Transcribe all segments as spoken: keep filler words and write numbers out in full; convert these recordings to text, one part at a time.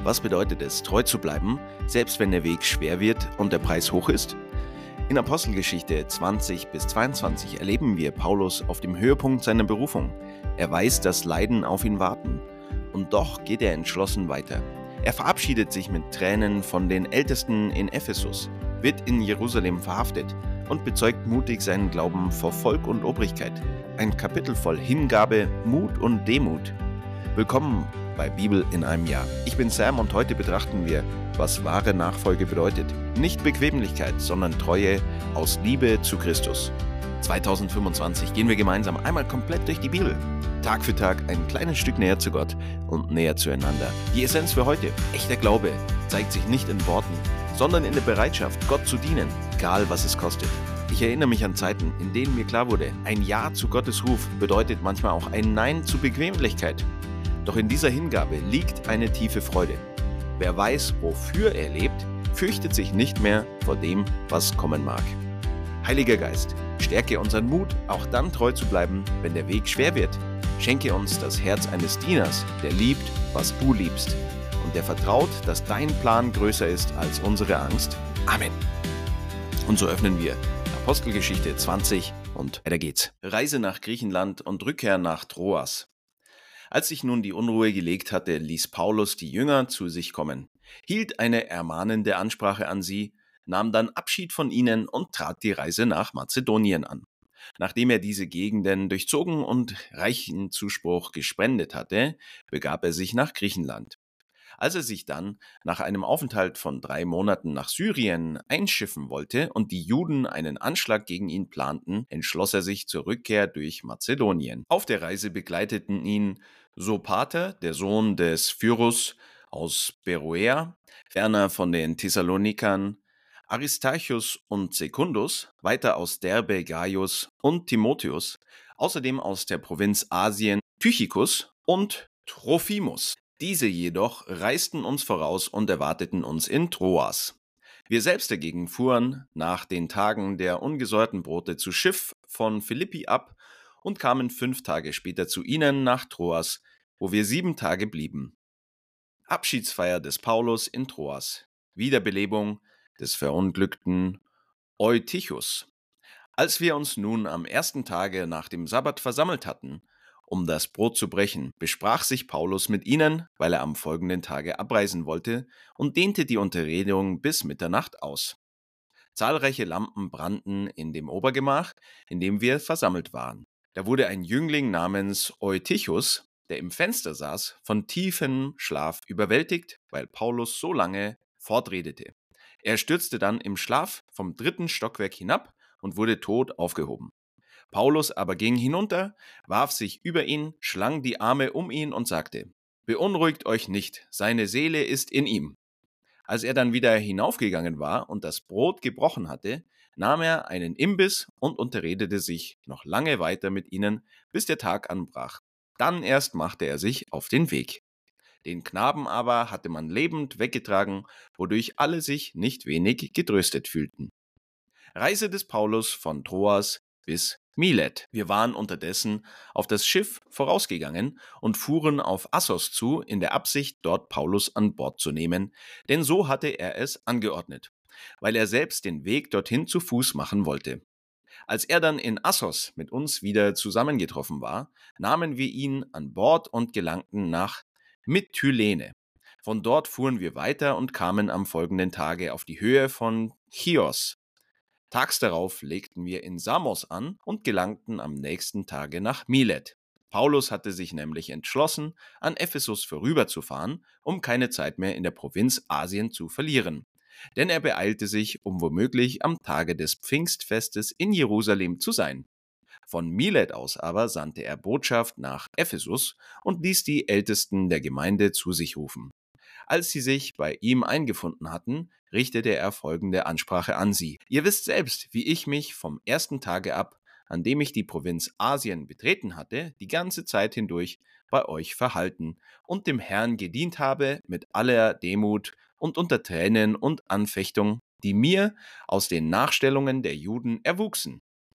Was bedeutet es, treu zu bleiben, selbst wenn der Weg schwer wird und der Preis hoch ist? In Apostelgeschichte zwanzig bis zweiundzwanzig erleben wir Paulus auf dem Höhepunkt seiner Berufung. Er weiß, dass Leiden auf ihn warten. Und doch geht er entschlossen weiter. Er verabschiedet sich mit Tränen von den Ältesten in Ephesus, wird in Jerusalem verhaftet und bezeugt mutig seinen Glauben vor Volk und Obrigkeit. Ein Kapitel voll Hingabe, Mut und Demut. Willkommen bei Bibel in einem Jahr. Ich bin Sam und heute betrachten wir, was wahre Nachfolge bedeutet. Nicht Bequemlichkeit, sondern Treue aus Liebe zu Christus. zweitausendfünfundzwanzig gehen wir gemeinsam einmal komplett durch die Bibel. Tag für Tag ein kleines Stück näher zu Gott und näher zueinander. Die Essenz für heute: echter Glaube zeigt sich nicht in Worten, sondern in der Bereitschaft, Gott zu dienen, egal was es kostet. Ich erinnere mich an Zeiten, in denen mir klar wurde, ein Ja zu Gottes Ruf bedeutet manchmal auch ein Nein zu Bequemlichkeit. Doch in dieser Hingabe liegt eine tiefe Freude. Wer weiß, wofür er lebt, fürchtet sich nicht mehr vor dem, was kommen mag. Heiliger Geist, stärke unseren Mut, auch dann treu zu bleiben, wenn der Weg schwer wird. Schenke uns das Herz eines Dieners, der liebt, was du liebst und der vertraut, dass dein Plan größer ist als unsere Angst. Amen. Und so öffnen wir Apostelgeschichte zwanzig und weiter geht's. Reise nach Griechenland und Rückkehr nach Troas. Als sich nun die Unruhe gelegt hatte, ließ Paulus die Jünger zu sich kommen, hielt eine ermahnende Ansprache an sie, nahm dann Abschied von ihnen und trat die Reise nach Mazedonien an. Nachdem er diese Gegenden durchzogen und reichen Zuspruch gespendet hatte, begab er sich nach Griechenland. Als er sich dann nach einem Aufenthalt von drei Monaten nach Syrien einschiffen wollte und die Juden einen Anschlag gegen ihn planten, entschloss er sich zur Rückkehr durch Mazedonien. Auf der Reise begleiteten ihn Sopater, der Sohn des Pyrrhus aus Beroea, ferner von den Thessalonikern Aristarchus und Secundus, weiter aus Derbe Gaius und Timotheus, außerdem aus der Provinz Asien Tychicus und Trophimus. Diese jedoch reisten uns voraus und erwarteten uns in Troas. Wir selbst dagegen fuhren nach den Tagen der ungesäuerten Brote zu Schiff von Philippi ab und kamen fünf Tage später zu ihnen nach Troas, wo wir sieben Tage blieben. Abschiedsfeier des Paulus in Troas. Wiederbelebung des verunglückten Eutychus. Als wir uns nun am ersten Tage nach dem Sabbat versammelt hatten, um das Brot zu brechen, besprach sich Paulus mit ihnen, weil er am folgenden Tage abreisen wollte, und dehnte die Unterredung bis Mitternacht aus. Zahlreiche Lampen brannten in dem Obergemach, in dem wir versammelt waren. Da wurde ein Jüngling namens Eutychus, der im Fenster saß, von tiefem Schlaf überwältigt, weil Paulus so lange fortredete. Er stürzte dann im Schlaf vom dritten Stockwerk hinab und wurde tot aufgehoben. Paulus aber ging hinunter, warf sich über ihn, schlang die Arme um ihn und sagte: Beunruhigt euch nicht, seine Seele ist in ihm. Als er dann wieder hinaufgegangen war und das Brot gebrochen hatte, nahm er einen Imbiss und unterredete sich noch lange weiter mit ihnen, bis der Tag anbrach. Dann erst machte er sich auf den Weg. Den Knaben aber hatte man lebend weggetragen, wodurch alle sich nicht wenig getröstet fühlten. Reise des Paulus von Troas bis Milet. Wir waren unterdessen auf das Schiff vorausgegangen und fuhren auf Assos zu, in der Absicht, dort Paulus an Bord zu nehmen, denn so hatte er es angeordnet, weil er selbst den Weg dorthin zu Fuß machen wollte. Als er dann in Assos mit uns wieder zusammengetroffen war, nahmen wir ihn an Bord und gelangten nach Mytilene. Von dort fuhren wir weiter und kamen am folgenden Tage auf die Höhe von Chios. Tags darauf legten wir in Samos an und gelangten am nächsten Tage nach Milet. Paulus hatte sich nämlich entschlossen, an Ephesus vorüberzufahren, um keine Zeit mehr in der Provinz Asien zu verlieren. Denn er beeilte sich, um womöglich am Tage des Pfingstfestes in Jerusalem zu sein. Von Milet aus aber sandte er Botschaft nach Ephesus und ließ die Ältesten der Gemeinde zu sich rufen. Als sie sich bei ihm eingefunden hatten, richtete er folgende Ansprache an sie: Ihr wisst selbst, wie ich mich vom ersten Tage ab, an dem ich die Provinz Asien betreten hatte, die ganze Zeit hindurch bei euch verhalten und dem Herrn gedient habe mit aller Demut und unter Tränen und Anfechtung, die mir aus den Nachstellungen der Juden erwuchsen.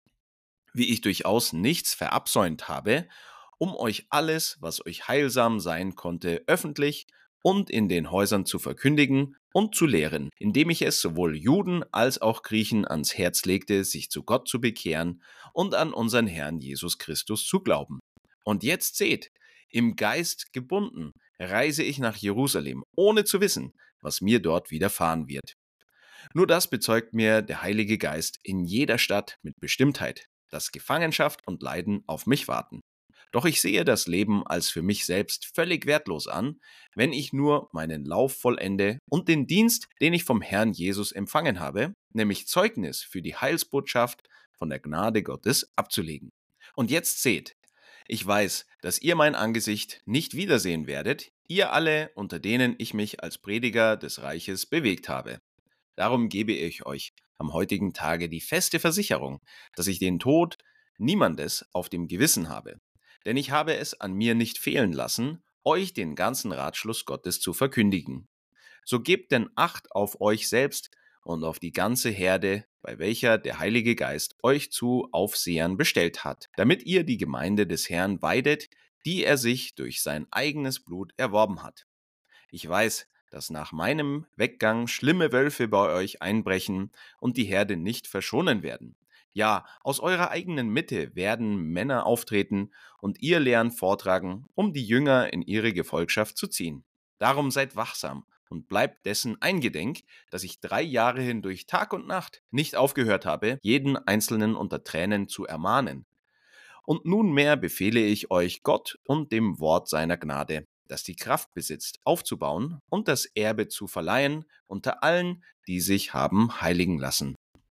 Wie ich durchaus nichts verabsäumt habe, um euch alles, was euch heilsam sein konnte, öffentlich und in den Häusern zu verkündigen und zu lehren, indem ich es sowohl Juden als auch Griechen ans Herz legte, sich zu Gott zu bekehren und an unseren Herrn Jesus Christus zu glauben. Und jetzt seht, im Geist gebunden reise ich nach Jerusalem, ohne zu wissen, was mir dort widerfahren wird. Nur das bezeugt mir der Heilige Geist in jeder Stadt mit Bestimmtheit, dass Gefangenschaft und Leiden auf mich warten. Doch ich sehe das Leben als für mich selbst völlig wertlos an, wenn ich nur meinen Lauf vollende und den Dienst, den ich vom Herrn Jesus empfangen habe, nämlich Zeugnis für die Heilsbotschaft von der Gnade Gottes abzulegen. Und jetzt seht, ich weiß, dass ihr mein Angesicht nicht wiedersehen werdet, ihr alle, unter denen ich mich als Prediger des Reiches bewegt habe. Darum gebe ich euch am heutigen Tage die feste Versicherung, dass ich den Tod niemandes auf dem Gewissen habe. Denn ich habe es an mir nicht fehlen lassen, euch den ganzen Ratschluss Gottes zu verkündigen. So gebt denn Acht auf euch selbst und auf die ganze Herde, bei welcher der Heilige Geist euch zu Aufsehern bestellt hat, damit ihr die Gemeinde des Herrn weidet, die er sich durch sein eigenes Blut erworben hat. Ich weiß, dass nach meinem Weggang schlimme Wölfe bei euch einbrechen und die Herde nicht verschonen werden. Ja, aus eurer eigenen Mitte werden Männer auftreten und ihr Lehren vortragen, um die Jünger in ihre Gefolgschaft zu ziehen. Darum seid wachsam und bleibt dessen eingedenk, dass ich drei Jahre hindurch Tag und Nacht nicht aufgehört habe, jeden Einzelnen unter Tränen zu ermahnen. Und nunmehr befehle ich euch Gott und dem Wort seiner Gnade, das die Kraft besitzt, aufzubauen und das Erbe zu verleihen unter allen, die sich haben heiligen lassen.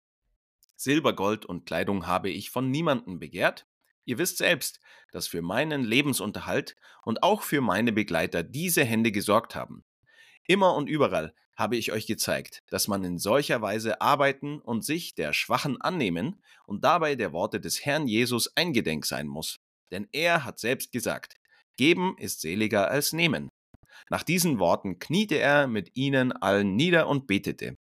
Silber, Gold und Kleidung habe ich von niemandem begehrt. Ihr wisst selbst, dass für meinen Lebensunterhalt und auch für meine Begleiter diese Hände gesorgt haben. Immer und überall habe ich euch gezeigt, dass man in solcher Weise arbeiten und sich der Schwachen annehmen und dabei der Worte des Herrn Jesus eingedenk sein muss. Denn er hat selbst gesagt, Geben ist seliger als nehmen. Nach diesen Worten kniete er mit ihnen allen nieder und betete.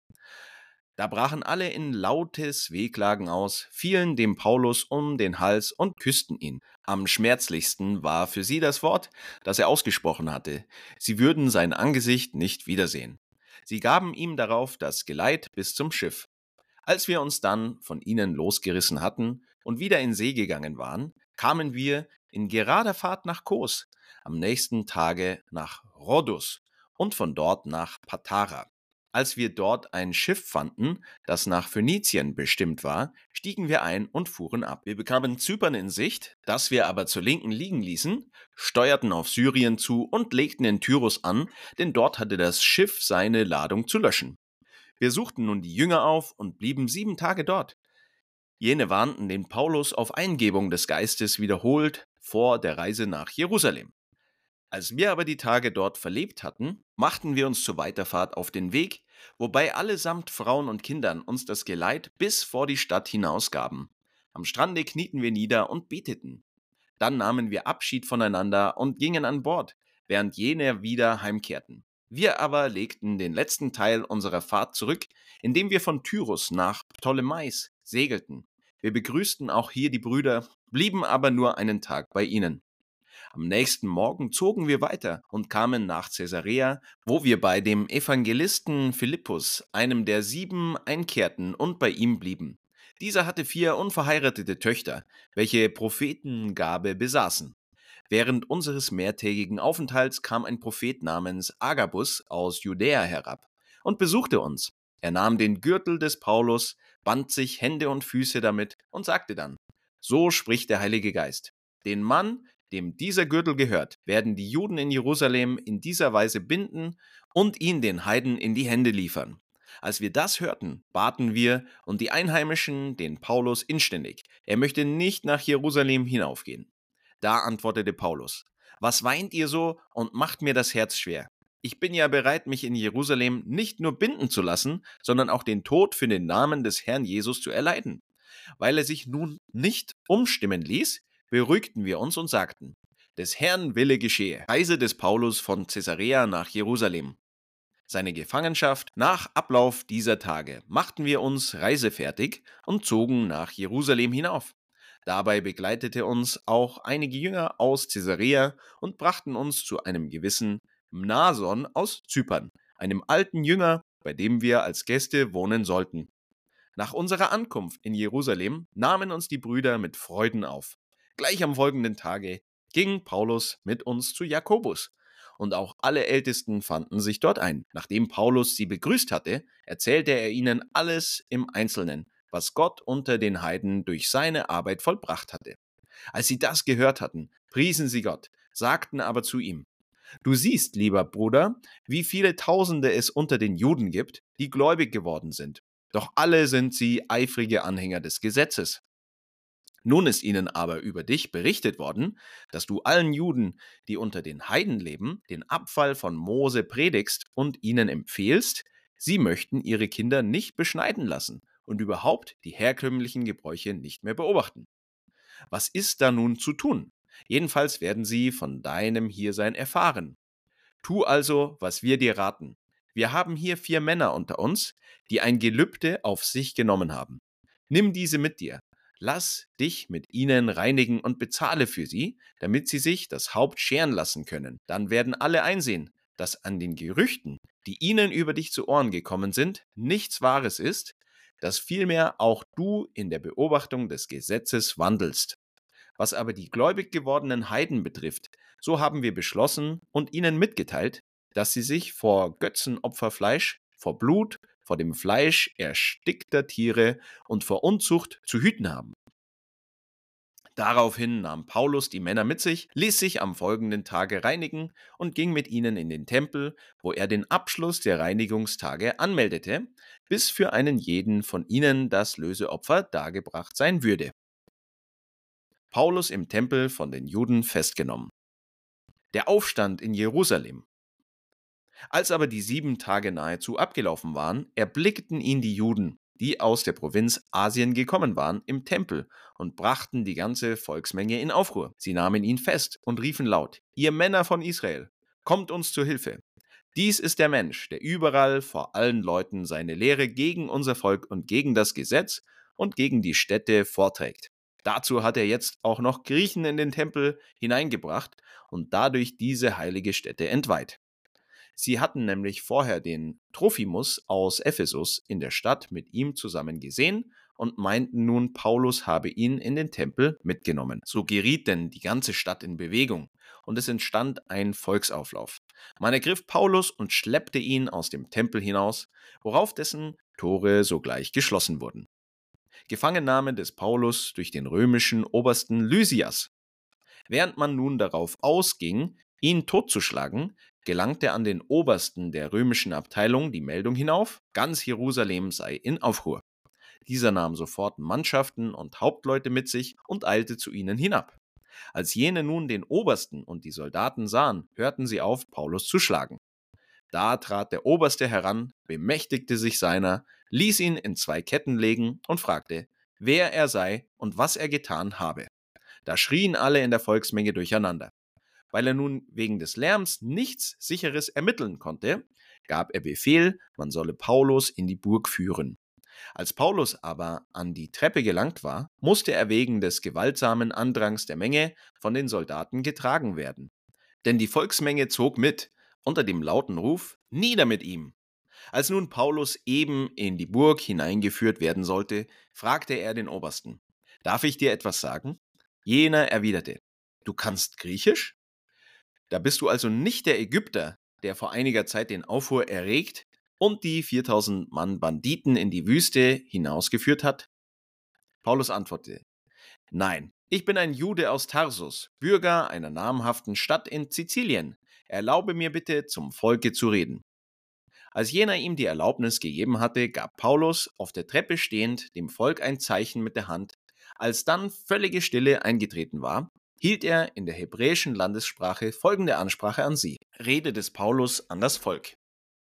Da brachen alle in lautes Wehklagen aus, fielen dem Paulus um den Hals und küssten ihn. Am schmerzlichsten war für sie das Wort, das er ausgesprochen hatte. Sie würden sein Angesicht nicht wiedersehen. Sie gaben ihm darauf das Geleit bis zum Schiff. Als wir uns dann von ihnen losgerissen hatten und wieder in See gegangen waren, kamen wir in gerader Fahrt nach Kos, am nächsten Tage nach Rhodus und von dort nach Patara. Als wir dort ein Schiff fanden, das nach Phönizien bestimmt war, stiegen wir ein und fuhren ab. Wir bekamen Zypern in Sicht, das wir aber zur Linken liegen ließen, steuerten auf Syrien zu und legten in Tyrus an, denn dort hatte das Schiff seine Ladung zu löschen. Wir suchten nun die Jünger auf und blieben sieben Tage dort. Jene warnten den Paulus auf Eingebung des Geistes wiederholt vor der Reise nach Jerusalem. Als wir aber die Tage dort verlebt hatten, machten wir uns zur Weiterfahrt auf den Weg, wobei allesamt Frauen und Kindern uns das Geleit bis vor die Stadt hinausgaben. Am Strande knieten wir nieder und beteten. Dann nahmen wir Abschied voneinander und gingen an Bord, während jene wieder heimkehrten. Wir aber legten den letzten Teil unserer Fahrt zurück, indem wir von Tyrus nach Ptolemais segelten. Wir begrüßten auch hier die Brüder, blieben aber nur einen Tag bei ihnen. Am nächsten Morgen zogen wir weiter und kamen nach Caesarea, wo wir bei dem Evangelisten Philippus, einem der sieben, einkehrten und bei ihm blieben. Dieser hatte vier unverheiratete Töchter, welche Prophetengabe besaßen. Während unseres mehrtägigen Aufenthalts kam ein Prophet namens Agabus aus Judäa herab und besuchte uns. Er nahm den Gürtel des Paulus, band sich Hände und Füße damit und sagte dann: So spricht der Heilige Geist. Den Mann, dem dieser Gürtel gehört, werden die Juden in Jerusalem in dieser Weise binden und ihn den Heiden in die Hände liefern. Als wir das hörten, baten wir und die Einheimischen den Paulus inständig, er möchte nicht nach Jerusalem hinaufgehen. Da antwortete Paulus: Was weint ihr so und macht mir das Herz schwer? Ich bin ja bereit, mich in Jerusalem nicht nur binden zu lassen, sondern auch den Tod für den Namen des Herrn Jesus zu erleiden. Weil er sich nun nicht umstimmen ließ, beruhigten wir uns und sagten: Des Herrn Wille geschehe. Reise des Paulus von Caesarea nach Jerusalem. Seine Gefangenschaft nach Ablauf dieser Tage machten wir uns reisefertig und zogen nach Jerusalem hinauf. Dabei begleitete uns auch einige Jünger aus Caesarea und brachten uns zu einem gewissen Mnason aus Zypern, einem alten Jünger, bei dem wir als Gäste wohnen sollten. Nach unserer Ankunft in Jerusalem nahmen uns die Brüder mit Freuden auf. Gleich am folgenden Tage ging Paulus mit uns zu Jakobus. Und auch alle Ältesten fanden sich dort ein. Nachdem Paulus sie begrüßt hatte, erzählte er ihnen alles im Einzelnen, was Gott unter den Heiden durch seine Arbeit vollbracht hatte. Als sie das gehört hatten, priesen sie Gott, sagten aber zu ihm: Du siehst, lieber Bruder, wie viele Tausende es unter den Juden gibt, die gläubig geworden sind. Doch alle sind sie eifrige Anhänger des Gesetzes. Nun ist ihnen aber über dich berichtet worden, dass du allen Juden, die unter den Heiden leben, den Abfall von Mose predigst und ihnen empfehlst, sie möchten ihre Kinder nicht beschneiden lassen und überhaupt die herkömmlichen Gebräuche nicht mehr beobachten. Was ist da nun zu tun? Jedenfalls werden sie von deinem Hiersein erfahren. Tu also, was wir dir raten. Wir haben hier vier Männer unter uns, die ein Gelübde auf sich genommen haben. Nimm diese mit dir. Lass dich mit ihnen reinigen und bezahle für sie, damit sie sich das Haupt scheren lassen können. Dann werden alle einsehen, dass an den Gerüchten, die ihnen über dich zu Ohren gekommen sind, nichts Wahres ist, dass vielmehr auch du in der Beobachtung des Gesetzes wandelst. Was aber die gläubig gewordenen Heiden betrifft, so haben wir beschlossen und ihnen mitgeteilt, dass sie sich vor Götzenopferfleisch, vor Blut, vor dem Fleisch erstickter Tiere und vor Unzucht zu hüten haben. Daraufhin nahm Paulus die Männer mit sich, ließ sich am folgenden Tage reinigen und ging mit ihnen in den Tempel, wo er den Abschluss der Reinigungstage anmeldete, bis für einen jeden von ihnen das Löseopfer dargebracht sein würde. Paulus im Tempel von den Juden festgenommen. Der Aufstand in Jerusalem. Als aber die sieben Tage nahezu abgelaufen waren, erblickten ihn die Juden, die aus der Provinz Asien gekommen waren, im Tempel und brachten die ganze Volksmenge in Aufruhr. Sie nahmen ihn fest und riefen laut: Ihr Männer von Israel, kommt uns zur Hilfe. Dies ist der Mensch, der überall vor allen Leuten seine Lehre gegen unser Volk und gegen das Gesetz und gegen die Städte vorträgt. Dazu hat er jetzt auch noch Griechen in den Tempel hineingebracht und dadurch diese heilige Stätte entweiht. Sie hatten nämlich vorher den Trophimus aus Ephesus in der Stadt mit ihm zusammen gesehen und meinten nun, Paulus habe ihn in den Tempel mitgenommen. So geriet denn die ganze Stadt in Bewegung und es entstand ein Volksauflauf. Man ergriff Paulus und schleppte ihn aus dem Tempel hinaus, worauf dessen Tore sogleich geschlossen wurden. Gefangennahme des Paulus durch den römischen Obersten Lysias. Während man nun darauf ausging, ihn totzuschlagen, gelangte an den Obersten der römischen Abteilung die Meldung hinauf, ganz Jerusalem sei in Aufruhr. Dieser nahm sofort Mannschaften und Hauptleute mit sich und eilte zu ihnen hinab. Als jene nun den Obersten und die Soldaten sahen, hörten sie auf, Paulus zu schlagen. Da trat der Oberste heran, bemächtigte sich seiner, ließ ihn in zwei Ketten legen und fragte, wer er sei und was er getan habe. Da schrien alle in der Volksmenge durcheinander. Weil er nun wegen des Lärms nichts Sicheres ermitteln konnte, gab er Befehl, man solle Paulus in die Burg führen. Als Paulus aber an die Treppe gelangt war, musste er wegen des gewaltsamen Andrangs der Menge von den Soldaten getragen werden. Denn die Volksmenge zog mit, unter dem lauten Ruf, nieder mit ihm! Als nun Paulus eben in die Burg hineingeführt werden sollte, fragte er den Obersten, darf ich dir etwas sagen? Jener erwiderte, du kannst Griechisch? Da bist du also nicht der Ägypter, der vor einiger Zeit den Aufruhr erregt und die viertausend Mann Banditen in die Wüste hinausgeführt hat? Paulus antwortete, nein, ich bin ein Jude aus Tarsus, Bürger einer namhaften Stadt in Sizilien. Erlaube mir bitte, zum Volke zu reden. Als jener ihm die Erlaubnis gegeben hatte, gab Paulus, auf der Treppe stehend, dem Volk ein Zeichen mit der Hand. Als dann völlige Stille eingetreten war, hielt er in der hebräischen Landessprache folgende Ansprache an sie. Rede des Paulus an das Volk.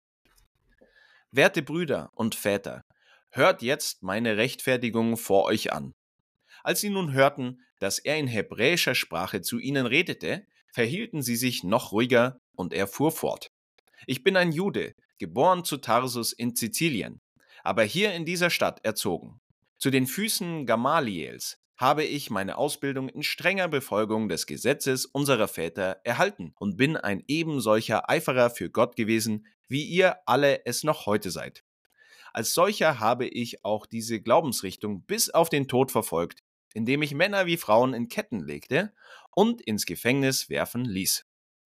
Werte Brüder und Väter, hört jetzt meine Rechtfertigung vor euch an. Als sie nun hörten, dass er in hebräischer Sprache zu ihnen redete, verhielten sie sich noch ruhiger und er fuhr fort. Ich bin ein Jude, geboren zu Tarsus in Sizilien, aber hier in dieser Stadt erzogen. Zu den Füßen Gamaliels, habe ich meine Ausbildung in strenger Befolgung des Gesetzes unserer Väter erhalten und bin ein eben solcher Eiferer für Gott gewesen, wie ihr alle es noch heute seid. Als solcher habe ich auch diese Glaubensrichtung bis auf den Tod verfolgt, indem ich Männer wie Frauen in Ketten legte und ins Gefängnis werfen ließ.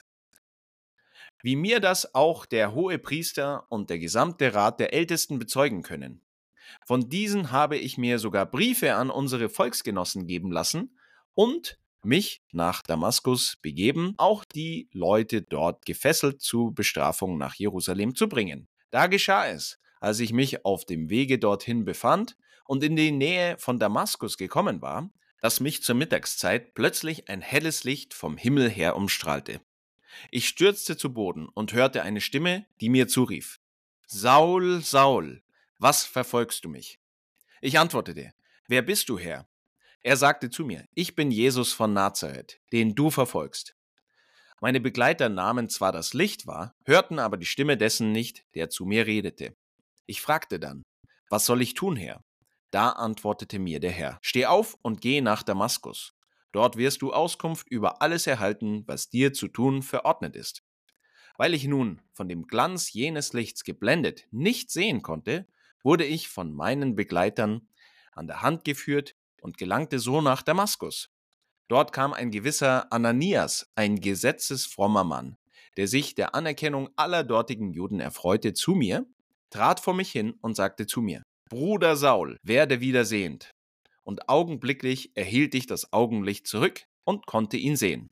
Wie mir das auch der Hohepriester und der gesamte Rat der Ältesten bezeugen können. Von diesen habe ich mir sogar Briefe an unsere Volksgenossen geben lassen und mich nach Damaskus begeben, auch die Leute dort gefesselt zur Bestrafung nach Jerusalem zu bringen. Da geschah es, als ich mich auf dem Wege dorthin befand und in die Nähe von Damaskus gekommen war, dass mich zur Mittagszeit plötzlich ein helles Licht vom Himmel her umstrahlte. Ich stürzte zu Boden und hörte eine Stimme, die mir zurief: Saul, Saul, was verfolgst du mich? Ich antwortete: Wer bist du, Herr? Er sagte zu mir: Ich bin Jesus von Nazareth, den du verfolgst. Meine Begleiter nahmen zwar das Licht wahr, hörten aber die Stimme dessen nicht, der zu mir redete. Ich fragte dann: Was soll ich tun, Herr? Da antwortete mir der Herr: Steh auf und geh nach Damaskus. Dort wirst du Auskunft über alles erhalten, was dir zu tun verordnet ist. Weil ich nun von dem Glanz jenes Lichts geblendet nicht sehen konnte, wurde ich von meinen Begleitern an der Hand geführt und gelangte so nach Damaskus. Dort kam ein gewisser Ananias, ein gesetzesfrommer Mann, der sich der Anerkennung aller dortigen Juden erfreute, zu mir, trat vor mich hin und sagte zu mir: Bruder Saul, werde wieder sehend. Und augenblicklich erhielt ich das Augenlicht zurück und konnte ihn sehen.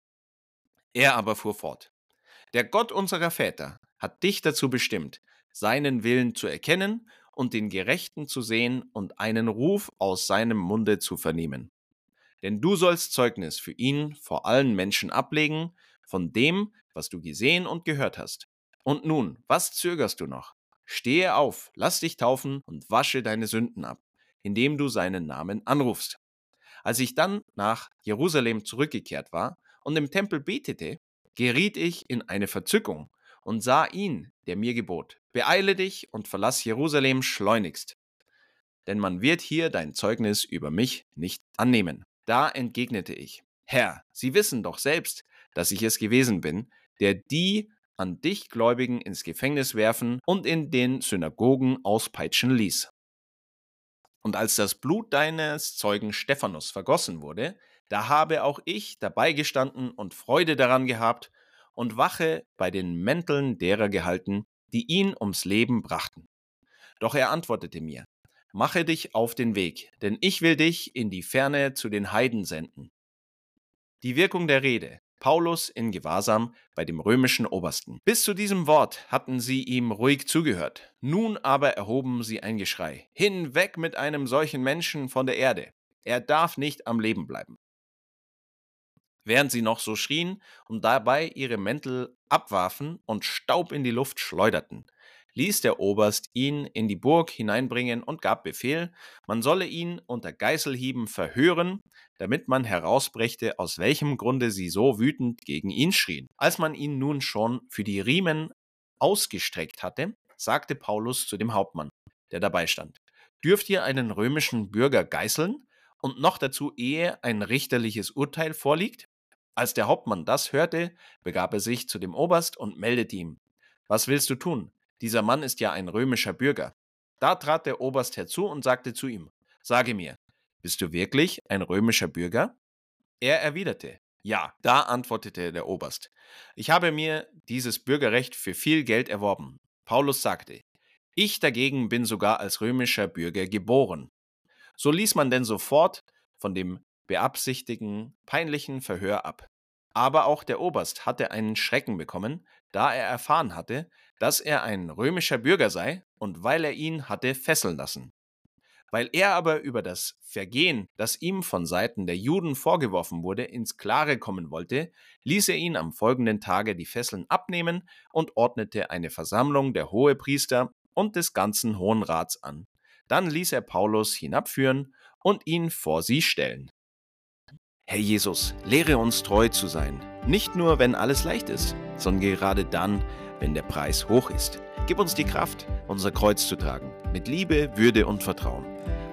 Er aber fuhr fort: Der Gott unserer Väter hat dich dazu bestimmt, seinen Willen zu erkennen und den Gerechten zu sehen und einen Ruf aus seinem Munde zu vernehmen. Denn du sollst Zeugnis für ihn vor allen Menschen ablegen, von dem, was du gesehen und gehört hast. Und nun, was zögerst du noch? Stehe auf, lass dich taufen und wasche deine Sünden ab, indem du seinen Namen anrufst. Als ich dann nach Jerusalem zurückgekehrt war und im Tempel betete, geriet ich in eine Verzückung und sah ihn, der mir gebot: Beeile dich und verlass Jerusalem schleunigst, denn man wird hier dein Zeugnis über mich nicht annehmen. Da entgegnete ich: Herr, Sie wissen doch selbst, dass ich es gewesen bin, der die an dich Gläubigen ins Gefängnis werfen und in den Synagogen auspeitschen ließ. Und als das Blut deines Zeugen Stephanus vergossen wurde, da habe auch ich dabei gestanden und Freude daran gehabt und Wache bei den Mänteln derer gehalten, die ihn ums Leben brachten. Doch er antwortete mir: Mache dich auf den Weg, denn ich will dich in die Ferne zu den Heiden senden. Die Wirkung der Rede: Paulus in Gewahrsam bei dem römischen Obersten. Bis zu diesem Wort hatten sie ihm ruhig zugehört. Nun aber erhoben sie ein Geschrei: Hinweg mit einem solchen Menschen von der Erde! Er darf nicht am Leben bleiben. Während sie noch so schrien und dabei ihre Mäntel abwarfen und Staub in die Luft schleuderten, ließ der Oberst ihn in die Burg hineinbringen und gab Befehl, man solle ihn unter Geißelhieben verhören, damit man herausbrächte, aus welchem Grunde sie so wütend gegen ihn schrien. Als man ihn nun schon für die Riemen ausgestreckt hatte, sagte Paulus zu dem Hauptmann, der dabei stand: Dürft ihr einen römischen Bürger geißeln und noch dazu, ehe ein richterliches Urteil vorliegt? Als der Hauptmann das hörte, begab er sich zu dem Oberst und meldete ihm: Was willst du tun? Dieser Mann ist ja ein römischer Bürger. Da trat der Oberst herzu und sagte zu ihm: Sage mir, bist du wirklich ein römischer Bürger? Er erwiderte: Ja. Da antwortete der Oberst: Ich habe mir dieses Bürgerrecht für viel Geld erworben. Paulus sagte: Ich dagegen bin sogar als römischer Bürger geboren. So ließ man denn sofort von dem beabsichtigten, peinlichen Verhör ab. Aber auch der Oberst hatte einen Schrecken bekommen, da er erfahren hatte, dass er ein römischer Bürger sei und weil er ihn hatte fesseln lassen. Weil er aber über das Vergehen, das ihm von Seiten der Juden vorgeworfen wurde, ins Klare kommen wollte, ließ er ihn am folgenden Tage die Fesseln abnehmen und ordnete eine Versammlung der Hohepriester und des ganzen Hohen Rats an. Dann ließ er Paulus hinabführen und ihn vor sie stellen. Herr Jesus, lehre uns treu zu sein, nicht nur, wenn alles leicht ist, sondern gerade dann, wenn der Preis hoch ist. Gib uns die Kraft, unser Kreuz zu tragen, mit Liebe, Würde und Vertrauen.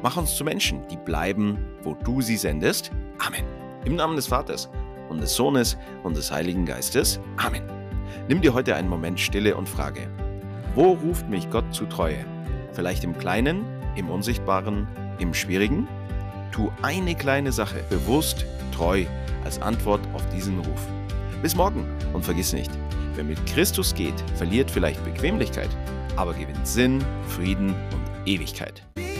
Mach uns zu Menschen, die bleiben, wo du sie sendest. Amen. Im Namen des Vaters und des Sohnes und des Heiligen Geistes. Amen. Nimm dir heute einen Moment Stille und frage: Wo ruft mich Gott zu Treue? Vielleicht im Kleinen, im Unsichtbaren, im Schwierigen? Tu eine kleine Sache bewusst, treu, als Antwort auf diesen Ruf. Bis morgen und vergiss nicht, wer mit Christus geht, verliert vielleicht Bequemlichkeit, aber gewinnt Sinn, Frieden und Ewigkeit.